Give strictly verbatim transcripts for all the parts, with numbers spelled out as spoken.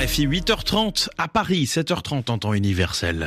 R F I, huit heures trente à Paris, sept heures trente en temps universel.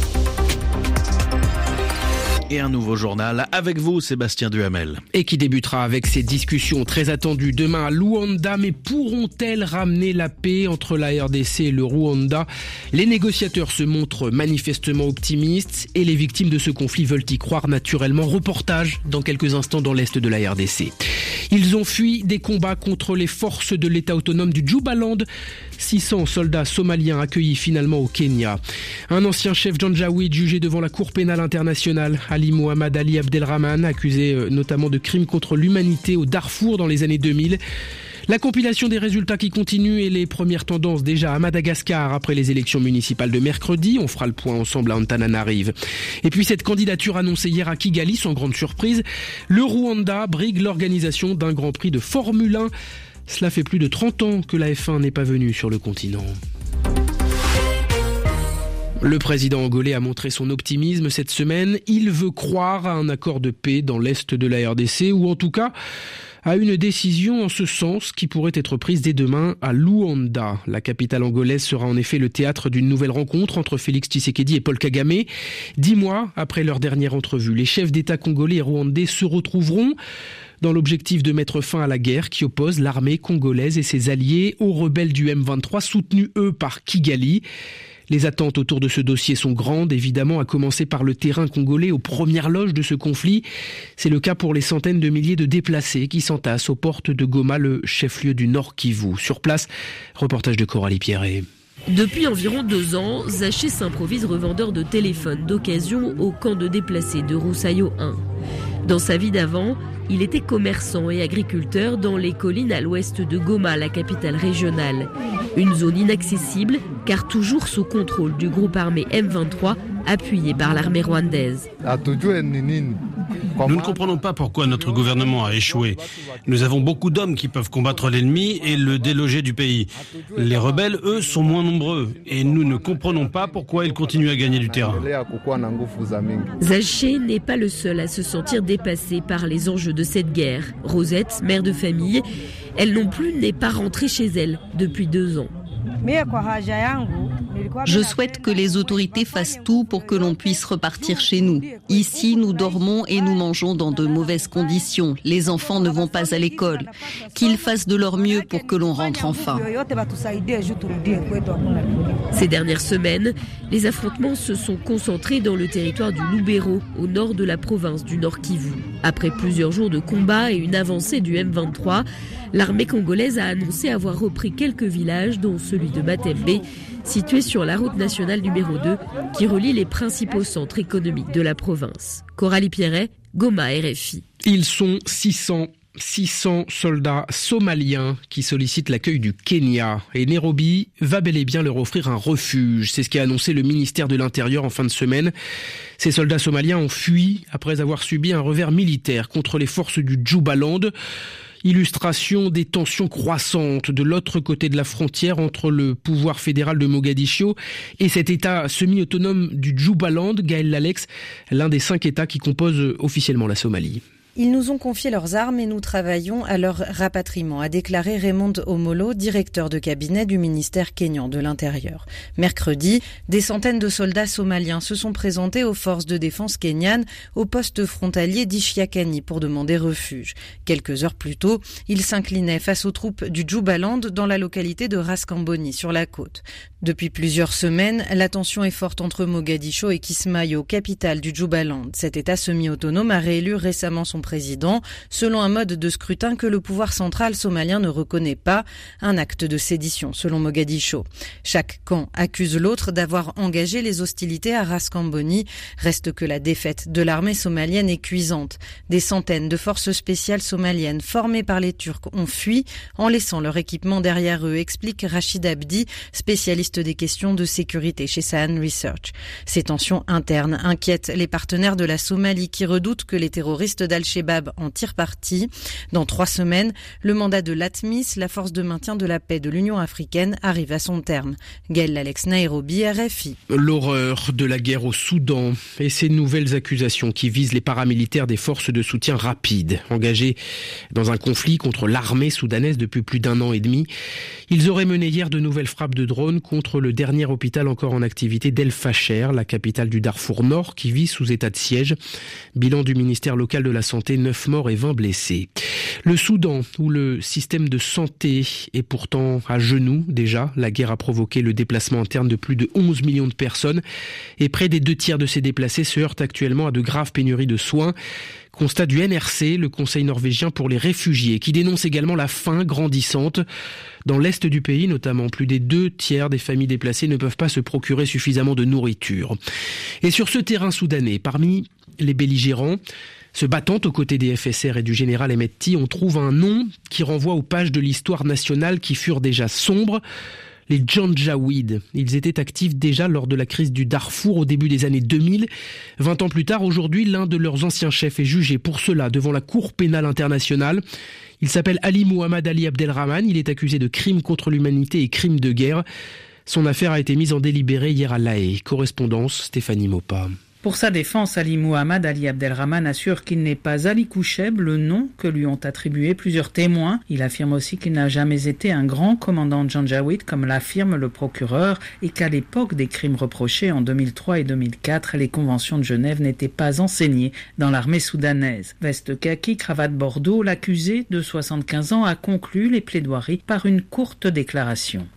Et un nouveau journal avec vous, Sébastien Duhamel. Et qui débutera avec ces discussions très attendues demain à Luanda. Mais pourront-elles ramener la paix entre la R D C et le Rwanda ? Les négociateurs se montrent manifestement optimistes et les victimes de ce conflit veulent y croire naturellement. Reportage dans quelques instants dans l'est de la R D C. Ils ont fui des combats contre les forces de l'État autonome du Jubaland. six cents soldats somaliens accueillis finalement au Kenya. Un ancien chef janjaweed jugé devant la Cour pénale internationale, Ali Mohamed Ali Abdelrahman, accusé notamment de crimes contre l'humanité au Darfour dans les années deux mille. La compilation des résultats qui continue et les premières tendances déjà à Madagascar après les élections municipales de mercredi. On fera le point ensemble à Antananarive. Et puis cette candidature annoncée hier à Kigali, sans grande surprise, le Rwanda brigue l'organisation d'un Grand Prix de Formule un. Cela fait plus de trente ans que la F un n'est pas venue sur le continent. Le président angolais a montré son optimisme cette semaine. Il veut croire à un accord de paix dans l'est de la R D C, ou en tout cas à une décision en ce sens qui pourrait être prise dès demain à Luanda. La capitale angolaise sera en effet le théâtre d'une nouvelle rencontre entre Félix Tshisekedi et Paul Kagame. Dix mois après leur dernière entrevue, les chefs d'État congolais et rwandais se retrouveront dans l'objectif de mettre fin à la guerre qui oppose l'armée congolaise et ses alliés aux rebelles du M vingt-trois, soutenus eux par Kigali. Les attentes autour de ce dossier sont grandes, évidemment, à commencer par le terrain congolais aux premières loges de ce conflit. C'est le cas pour les centaines de milliers de déplacés qui s'entassent aux portes de Goma, le chef-lieu du Nord Kivu. Sur place, reportage de Coralie Pierret. Depuis environ deux ans, Zaché s'improvise revendeur de téléphones d'occasion au camp de déplacés de Roussayo un. Dans sa vie d'avant, il était commerçant et agriculteur dans les collines à l'ouest de Goma, la capitale régionale. Une zone inaccessible, car toujours sous contrôle du groupe armé M vingt-trois, appuyé par l'armée rwandaise. Nous ne comprenons pas pourquoi notre gouvernement a échoué. Nous avons beaucoup d'hommes qui peuvent combattre l'ennemi et le déloger du pays. Les rebelles, eux, sont moins nombreux et nous ne comprenons pas pourquoi ils continuent à gagner du terrain. Zaché n'est pas le seul à se sentir dépassé par les enjeux de cette guerre. Rosette, mère de famille, elle non plus n'est pas rentrée chez elle depuis deux ans. Je souhaite que les autorités fassent tout pour que l'on puisse repartir chez nous. Ici, nous dormons et nous mangeons dans de mauvaises conditions. Les enfants ne vont pas à l'école. Qu'ils fassent de leur mieux pour que l'on rentre enfin. Ces dernières semaines, les affrontements se sont concentrés dans le territoire du Lubero, au nord de la province du Nord Kivu. Après plusieurs jours de combats et une avancée du M vingt-trois, l'armée congolaise a annoncé avoir repris quelques villages, dont celui de Matembe, situé sur la route nationale numéro deux, qui relie les principaux centres économiques de la province. Coralie Pierret, Goma, R F I. Ils sont six cents. six cents soldats somaliens qui sollicitent l'accueil du Kenya. Et Nairobi va bel et bien leur offrir un refuge. C'est ce qu'a annoncé le ministère de l'Intérieur en fin de semaine. Ces soldats somaliens ont fui après avoir subi un revers militaire contre les forces du Jubaland. Illustration des tensions croissantes de l'autre côté de la frontière entre le pouvoir fédéral de Mogadiscio et cet État semi-autonome du Jubaland. Gaël Lalex, l'un des cinq États qui composent officiellement la Somalie. Ils nous ont confié leurs armes et nous travaillons à leur rapatriement, a déclaré Raymond Omolo, directeur de cabinet du ministère kényan de l'Intérieur. Mercredi, des centaines de soldats somaliens se sont présentés aux forces de défense kenyanes au poste frontalier d'Ishiakani pour demander refuge. Quelques heures plus tôt, ils s'inclinaient face aux troupes du Jubaland dans la localité de Ras Kamboni, sur la côte. Depuis plusieurs semaines, la tension est forte entre Mogadiscio et Kismayo, capitale du Jubaland. Cet État semi-autonome a réélu récemment son président, selon un mode de scrutin que le pouvoir central somalien ne reconnaît pas, un acte de sédition, selon Mogadiscio. Chaque camp accuse l'autre d'avoir engagé les hostilités à Ras Kamboni. Reste que la défaite de l'armée somalienne est cuisante. Des centaines de forces spéciales somaliennes formées par les Turcs ont fui en laissant leur équipement derrière eux, explique Rachid Abdi, spécialiste des questions de sécurité chez Sahel Research. Ces tensions internes inquiètent les partenaires de la Somalie qui redoutent que les terroristes d'Al-Shabaab Al-Shabaab en tire parti. Dans trois semaines, le mandat de l'ATMIS, la force de maintien de la paix de l'Union africaine, arrive à son terme. Gaël Alex, Nairobi, R F I. L'horreur de la guerre au Soudan et ces nouvelles accusations qui visent les paramilitaires des forces de soutien rapide, engagés dans un conflit contre l'armée soudanaise depuis plus d'un an et demi. Ils auraient mené hier de nouvelles frappes de drones contre le dernier hôpital encore en activité d'El Fasher, la capitale du Darfour Nord, qui vit sous état de siège. Bilan du ministère local de la Santé, neuf morts et vingt blessés. Le Soudan, où le système de santé est pourtant à genoux déjà. La guerre a provoqué le déplacement interne de plus de onze millions de personnes et près des deux tiers de ces déplacés se heurtent actuellement à de graves pénuries de soins. Constat du N R C, le Conseil norvégien pour les réfugiés, qui dénonce également la faim grandissante. Dans l'est du pays, notamment, plus des deux tiers des familles déplacées ne peuvent pas se procurer suffisamment de nourriture. Et sur ce terrain soudanais, parmi les belligérants, se battant aux côtés des F S R et du général Hemedti, on trouve un nom qui renvoie aux pages de l'histoire nationale qui furent déjà sombres. Les Janjaweed. Ils étaient actifs déjà lors de la crise du Darfour au début des années deux mille. Vingt ans plus tard, aujourd'hui, l'un de leurs anciens chefs est jugé pour cela devant la Cour pénale internationale. Il s'appelle Ali Mohamed Ali Abdelrahman. Il est accusé de crimes contre l'humanité et crimes de guerre. Son affaire a été mise en délibéré hier à La Haye. Correspondance, Stéphanie Mopa. Pour sa défense, Ali Mohamed Ali Abdelrahman assure qu'il n'est pas Ali Koucheb, le nom que lui ont attribué plusieurs témoins. Il affirme aussi qu'il n'a jamais été un grand commandant de Janjaweed, comme l'affirme le procureur, et qu'à l'époque des crimes reprochés en deux mille trois et deux mille quatre, les conventions de Genève n'étaient pas enseignées dans l'armée soudanaise. Veste kaki, cravate bordeaux, l'accusé de soixante-quinze ans a conclu les plaidoiries par une courte déclaration.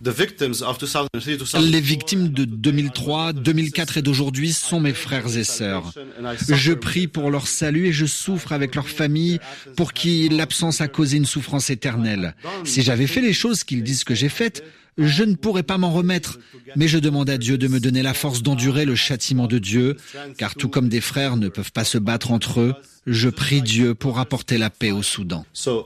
Les victimes de deux mille trois, deux mille quatre et d'aujourd'hui sont mes frères et sœurs. Je prie pour leur salut et je souffre avec leur famille pour qui l'absence a causé une souffrance éternelle. Si j'avais fait les choses qu'ils disent que j'ai faites, je ne pourrais pas m'en remettre, mais je demande à Dieu de me donner la force d'endurer le châtiment de Dieu, car tout comme des frères ne peuvent pas se battre entre eux, je prie Dieu pour apporter la paix au Soudan.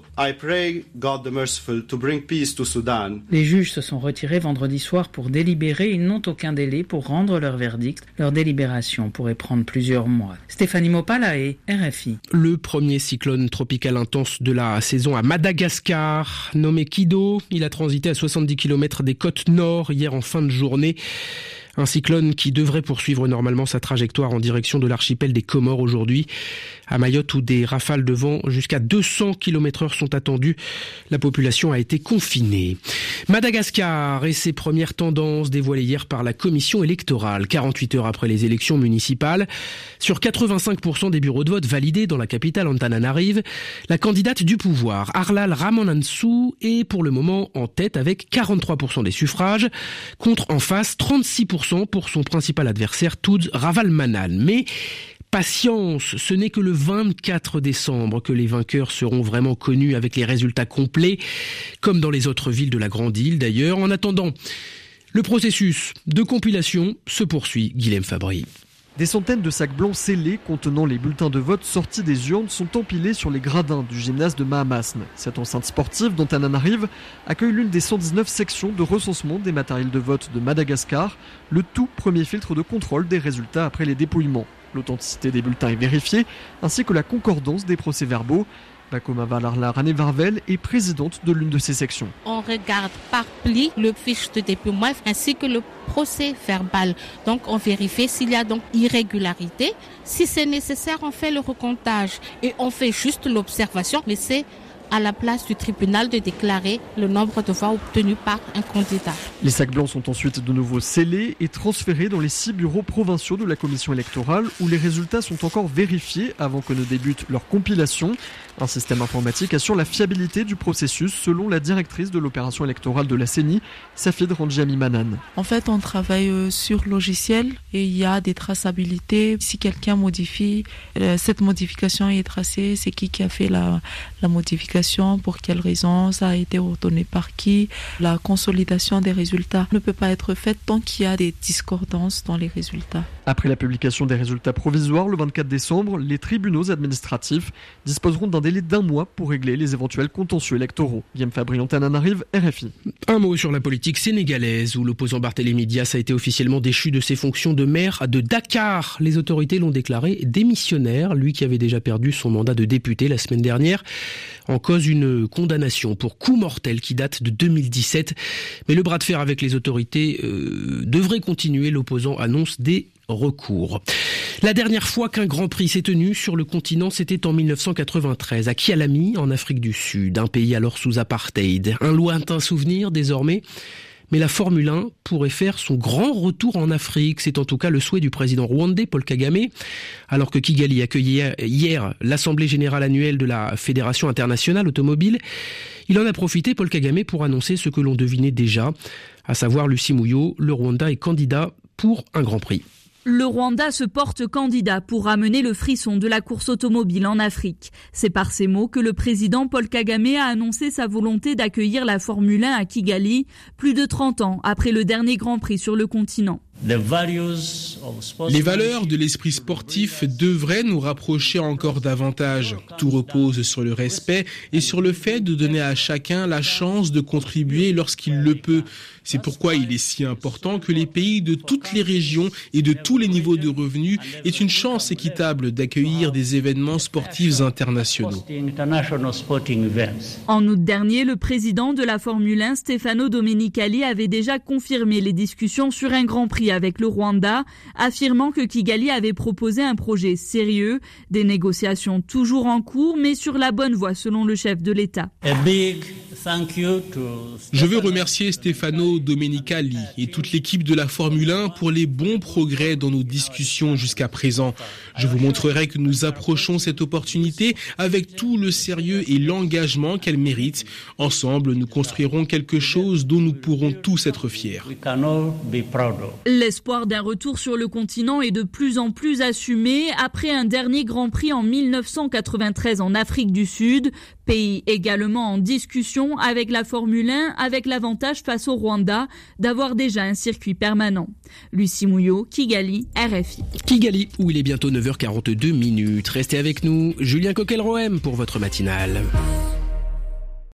Les juges se sont retirés vendredi soir pour délibérer. Ils n'ont aucun délai pour rendre leur verdict. Leur délibération pourrait prendre plusieurs mois. Stéphanie Mopa, La Haye, R F I. Le premier cyclone tropical intense de la saison à Madagascar, nommé Kido, il a transité à soixante-dix kilomètres des côtes nord hier en fin de journée. Un cyclone qui devrait poursuivre normalement sa trajectoire en direction de l'archipel des Comores aujourd'hui. À Mayotte, où des rafales de vent jusqu'à deux cents kilomètres heure sont attendues, la population a été confinée. Madagascar et ses premières tendances dévoilées hier par la commission électorale, quarante-huit heures après les élections municipales. Sur quatre-vingt-cinq pour cent des bureaux de vote validés dans la capitale Antananarive, la candidate du pouvoir, Arlal Ramanantsoa, est pour le moment en tête avec quarante-trois pour cent des suffrages, contre en face trente-six pour cent pour son principal adversaire, Toods Ravalmanan. Mais patience, ce n'est que le vingt-quatre décembre que les vainqueurs seront vraiment connus avec les résultats complets, comme dans les autres villes de la Grande Île d'ailleurs. En attendant, le processus de compilation se poursuit. Guilhem Fabry. Des centaines de sacs blancs scellés contenant les bulletins de vote sortis des urnes sont empilés sur les gradins du gymnase de Mahamasne. Cette enceinte sportive d'Antananarive accueille l'une des cent dix-neuf sections de recensement des matériels de vote de Madagascar, le tout premier filtre de contrôle des résultats après les dépouillements. L'authenticité des bulletins est vérifiée, ainsi que la concordance des procès-verbaux. Bakoma Valarla Ranevarvel est présidente de l'une de ces sections. On regarde par pli le fiche de dépouillement ainsi que le procès verbal. Donc on vérifie s'il y a donc irrégularité. Si c'est nécessaire, on fait le recomptage et on fait juste l'observation, mais c'est à la place du tribunal de déclarer le nombre de voix obtenues par un candidat. Les sacs blancs sont ensuite de nouveau scellés et transférés dans les six bureaux provinciaux de la commission électorale où les résultats sont encore vérifiés avant que ne débute leur compilation. Un système informatique assure la fiabilité du processus selon la directrice de l'opération électorale de la C E N I, Safid Ranjami Manan. En fait, on travaille sur logiciel et il y a des traçabilités. Si quelqu'un modifie, cette modification est tracée, c'est qui qui a fait la, la modification, pour quelle raison, ça a été ordonné par qui. La consolidation des résultats ne peut pas être faite tant qu'il y a des discordances dans les résultats. Après la publication des résultats provisoires le vingt-quatre décembre, les tribunaux administratifs disposeront d'un délai d'un mois pour régler les éventuels contentieux électoraux. Guillaume Fabry, Antananarive, R F I. Un mot sur la politique sénégalaise où l'opposant Barthélémy Dias a été officiellement déchu de ses fonctions de maire de Dakar. Les autorités l'ont déclaré démissionnaire, lui qui avait déjà perdu son mandat de député la semaine dernière. En cause une condamnation pour coup mortel qui date de deux mille dix-sept. Mais le bras de fer avec les autorités euh, devrait continuer. L'opposant annonce des recours. La dernière fois qu'un Grand Prix s'est tenu sur le continent, c'était en mille neuf cent quatre-vingt-treize, à Kialami, en Afrique du Sud, un pays alors sous apartheid. Un lointain souvenir désormais. Mais la Formule un pourrait faire son grand retour en Afrique. C'est en tout cas le souhait du président rwandais Paul Kagame. Alors que Kigali accueillait hier l'Assemblée générale annuelle de la Fédération internationale automobile, il en a profité, Paul Kagame, pour annoncer ce que l'on devinait déjà, à savoir Lucie Mouillot, le Rwanda est candidat pour un Grand Prix. Le Rwanda se porte candidat pour ramener le frisson de la course automobile en Afrique. C'est par ces mots que le président Paul Kagame a annoncé sa volonté d'accueillir la Formule un à Kigali, plus de trente ans après le dernier Grand Prix sur le continent. Les valeurs de l'esprit sportif devraient nous rapprocher encore davantage. Tout repose sur le respect et sur le fait de donner à chacun la chance de contribuer lorsqu'il le peut. C'est pourquoi il est si important que les pays de toutes les régions et de tous les niveaux de revenus aient une chance équitable d'accueillir des événements sportifs internationaux. En août dernier, le président de la Formule un, Stefano Domenicali, avait déjà confirmé les discussions sur un Grand Prix avec le Rwanda, affirmant que Kigali avait proposé un projet sérieux, des négociations toujours en cours, mais sur la bonne voie selon le chef de l'État. Je veux remercier Stefano Domenicali et toute l'équipe de la Formule un pour les bons progrès dans nos discussions jusqu'à présent. Je vous montrerai que nous approchons cette opportunité avec tout le sérieux et l'engagement qu'elle mérite. Ensemble, nous construirons quelque chose dont nous pourrons tous être fiers. L'espoir d'un retour sur le continent est de plus en plus assumé après un dernier Grand Prix en mille neuf cent quatre-vingt-treize en Afrique du Sud, pays également en discussion avec la Formule un, avec l'avantage face au Rwanda d'avoir déjà un circuit permanent. Lucie Mouillot, Kigali, R F I. Kigali, où il est bientôt neuf heures quarante-deux minutes. Restez avec nous, Julien Coquelroem pour votre matinale.